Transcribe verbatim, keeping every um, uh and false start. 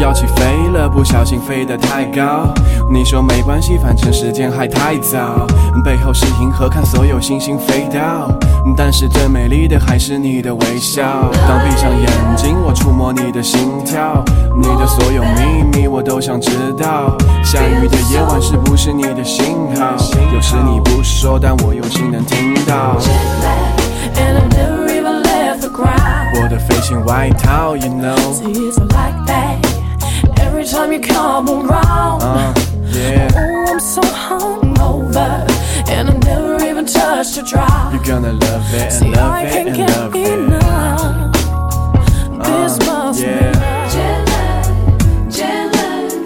要起飞了，不小心飞得太高。你说没关系，反正时间还太早。背后是银河，看所有星星飞到。但是最美丽的还是你的微笑。当闭上眼睛，我触摸你的心跳，你的所有秘密我都想知道。下雨的夜晚是不是你的信号？有时你不说，但我用心能听到。我的飞行外套 you know See it's like that Every time you come around uh, yeah. Oh I'm so hungover And I never even touched a drop You're gonna love it and See, love I it can't and get love it enough This uh, must yeah. be